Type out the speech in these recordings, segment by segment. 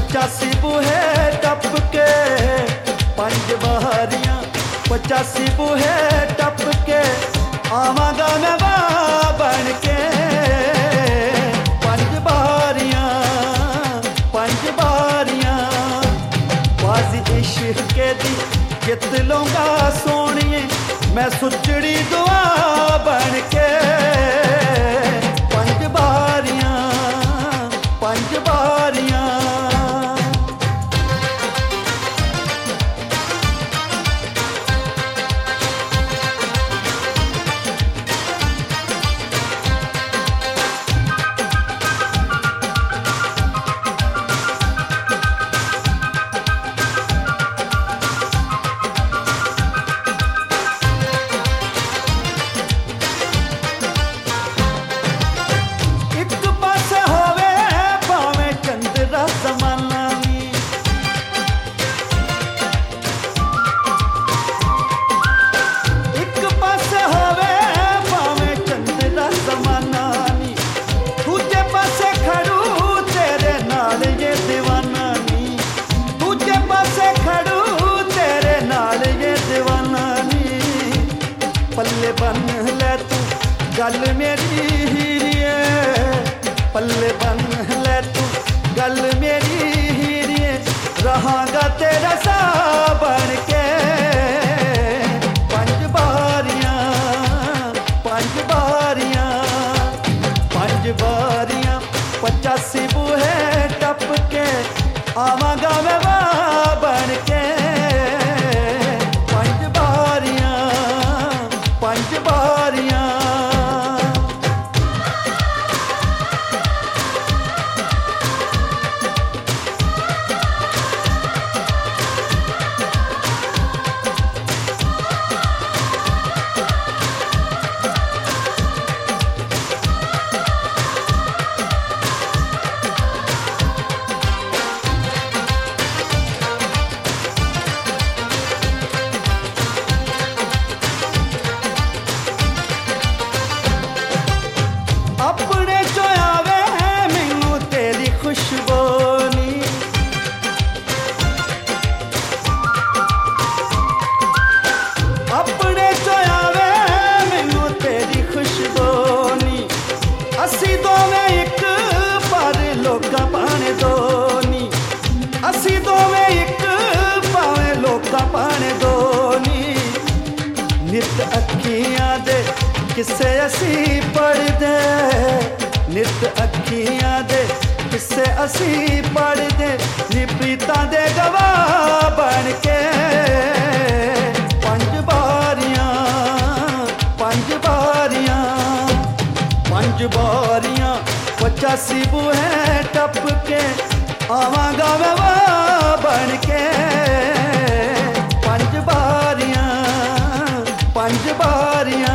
85 बूहे टप के 5 बारियां 85 बूहे टप के आवांगा मैं वाह बन के 5 बारियां 5 बारियां बाजी इश्क दी जित लूंगा सोनिए मैं सुचड़ी दुआ बन के 5 बारियां 5 बारियां पल्ले बन ले तू गल मेरी हीरिए पल्ले बन ले तू गल मेरी हीरिए रहांगा तेरा सा बन के 5 बारियां 5 बारियां 5 बारियां 85 बूहे टप के आवांगा मैं वाह बन के 5 बारियां 5 बारियां अपने जो आवे मैनू तेरी खुशबू नी अपने जो आवे मैनू तेरी खुशबू नी असी दोवें एक पर लोका पाने दो नी असी दोवें एक पावे लोका पाने दो नी नित अखियां दे किस्से असी पढ़दे नित अखियां दे किस्से असी पढ़दे नी प्रीतां दे गवाह बन के 5 बारियां 5 बारियां 5 बारियां 85 बूहे टप के आवांगा मैं वाह बन के 5 बारियां 5 बारियां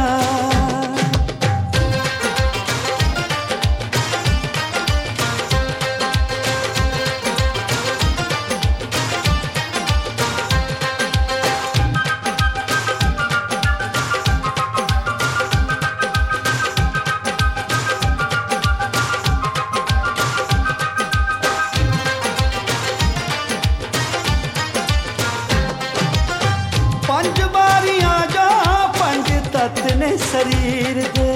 पंज बारियां जा 5 तत्त ने शरीर दे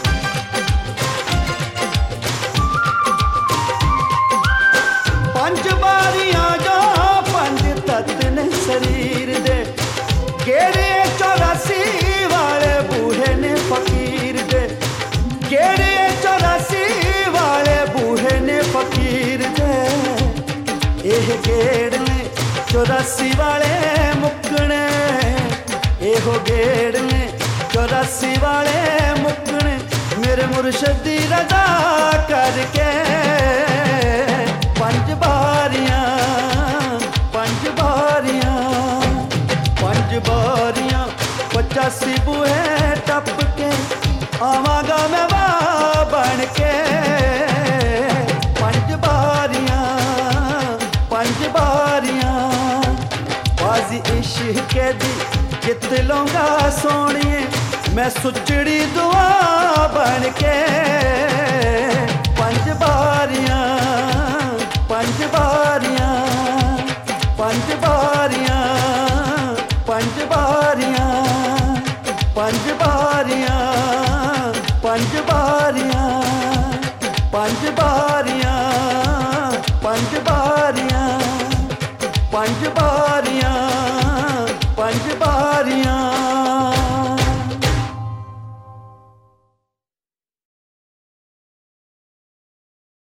5 बारियां जा 5 तत्त ने शरीर दे केड़े 84 वाले बूहे ने फकीर दे केड़े 84 वाले बूहे ने फकीर दे एह गेड़ ने 84 वाले मुकने एहो गेड़ ने 84 वाले मुकने मेरे मुर्शद दी रजा करके 5 बारियां 5 बारियां 5 बारियां 85 बूहे टप के आवांगा मैं वाह बन के 5 बारियां 5 बारियां बाजी इश्क दी जित लूंगा सोनिए मैं सुचड़ी दुआ बन के 5 बारियां 5 बारियां पंज बारियां पंज बारियां पंज बारियां